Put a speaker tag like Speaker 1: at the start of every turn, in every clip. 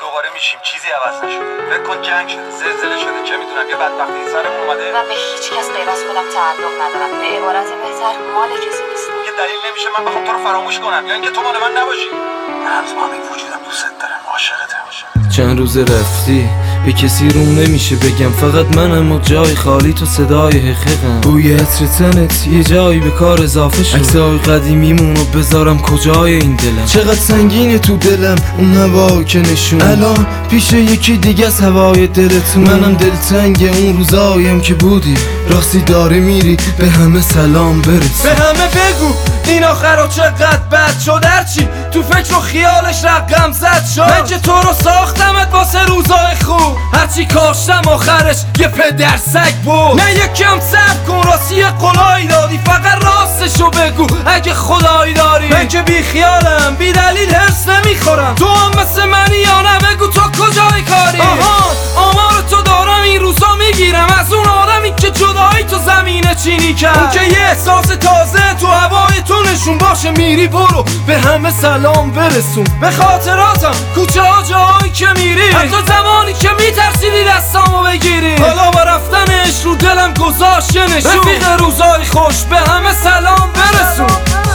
Speaker 1: دوباره میشیم، چیزی عوض نشده. فکر کن جنگ شده، زلزله شده، چه میدونم یه بدبختی سرمون اومده.
Speaker 2: من به هیچ کس غیر از خودم تعلق ندارم. به عبارت بهتر مال کسی نیستم.
Speaker 1: یه دلیل نمیشه من بخوام تو رو فراموش کنم یا اینکه تو مال من نباشی. من با همین وجودم دوست دارم، عاشقتم.
Speaker 3: چند روز رفتی به کسی روم نمیشه بگم، فقط منم و جای خالی تو صدای حقیقم. بوی عطر تنت یه جایی به کار اضافه شد. عکسای قدیمیمونو بذارم کجای این دلم. چقدر سنگینه تو دلم اون هوا که نشون الان پیش یکی دیگه از هوای دلتون. منم دلتنگ اون روزایم که بودی، راستی داره میری به همه سلام برس. به همه بگو این آخرا چقدر بد شد، هرچی تو فکر و خیالش رقم زد شد. من که تو رو ساختمت واسه روزای خوب، هرچی کاشتم آخرش یه پدر سگ بود. نه یکم صبر کن، راستی یه قولایی دادی، فقط راستشو بگو اگه خدایی داری. من که بی خیالم، بی دلیل هرس نمیخورم. تو هم مثل منی یا نه؟ بگو تو کجای کاری؟ آها آمار تو دارم این روزا میگیرم از اون آدمی که جدایی تو زمینه چینی کرد. اون که یه احساس تازه تو هوای تو نشون باشه. میری برو به همه سلام برسون، به خاطراتم کوچه ها جایی که میری، حتی زمانی که میترسیدی دستامو بگیری. حالا با رفتنش رو دلم گذاشت نشون. رفیق روزای خوش به همه سلام برسون.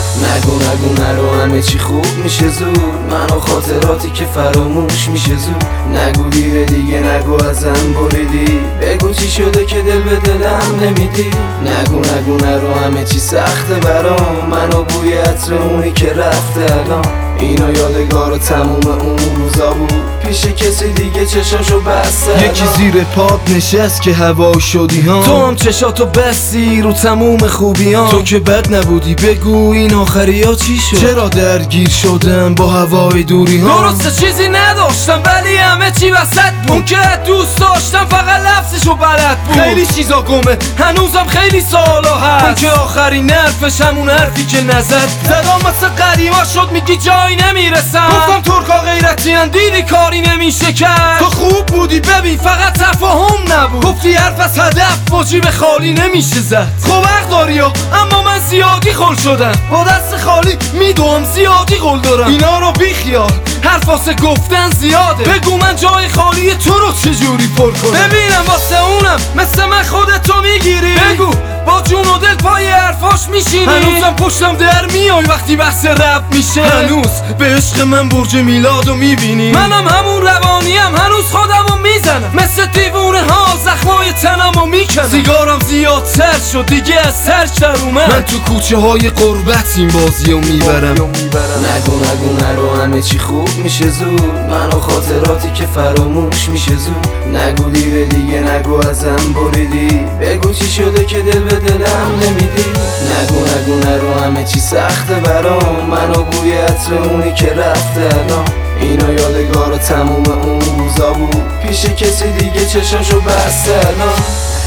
Speaker 3: نگو نرو، همه چی خوب میشه زود. من و خاطراتی که فراموش میشه زود. نگو دیگه نگو ازم بریدی، بگو چی شده که دل به دلم نمیدی. نگو نرو، همه چی سخته برام. من و بوی عطر اونی که رفته الان. اینا یادگار و تموم اون روزا بود، پیش کسی دیگه چشاشو بسته. یکی زیر پات نشست که هوا شدی ها، تو هم چشاتو بستی رو تموم خوبی ها. تو که بد نبودی، بگو این آخری ها چی شد؟ چرا درگیر شدم با هوای دوری ها؟ درسته چیزی نداشتم ولی همه چی وسط بود. اون که دوست داشتم فقط لفظشو بلد بود. خیلی چیزا گمه هنوزم، خیلی سوالا هست. اون که آخرین حرفش همون حرفی که نزد. زدم مثل قدیما شد میگی جایی نمیرسم. گفتم ترکا غیرتی هن، دیدی کاری نمیشه کرد. تو خوب بودی ببین، فقط تفاهم نبود. گفتی حرف از هدف با جیب خالی نمیشه زد. خب حق داری اما من زیادی خل شدم، با دست خالی میدوم زیادی قول دارم. اینا رو بیخیال، حرف واسه گفتن زیاده. بگو من جای خالی تو رو چجوری پر کنم. ببینم واسه اونم مثل من خودتو میگیری. بگو با جون و دل پای حرفاش میشینی. هنوزم پشتم در میای وقتی بحث رپ میشه. هنوز به عشق من برج میلادو میبینی. منم همون روانیم، هنوز خودمو میزنم مثل دیوونه ها، زخمای تنمو میکنم. سیگارم زیادتر شد دیگه از سر در اومد. من تو کوچه های قربت این بازیو میبرم. نگو نرو، همه چی خوب میشه زود. من و خاطراتی که فراموش میشه زود. نگو دیگه نگو ازم بریدی، بگو چی شده که دل به دلم نمیدی. نگو نرو، همه چی سخته برام. من و بوی عطر اونی که رفته الان. اینا یادگار و تموم اون روزا بود، پیش کسی دیگه چشاشو بسته الان.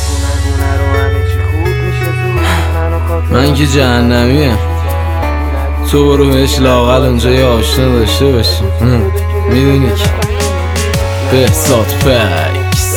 Speaker 3: من که جهنمیم، تو برو بهش لااقل اونجا یه آشنا داشته باشی. میدونی که بهزاد فکس.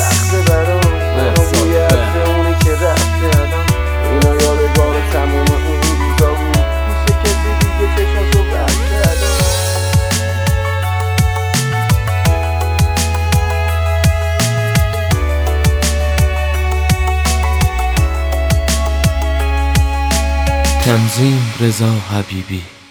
Speaker 3: تنظیم رضا حبیبی.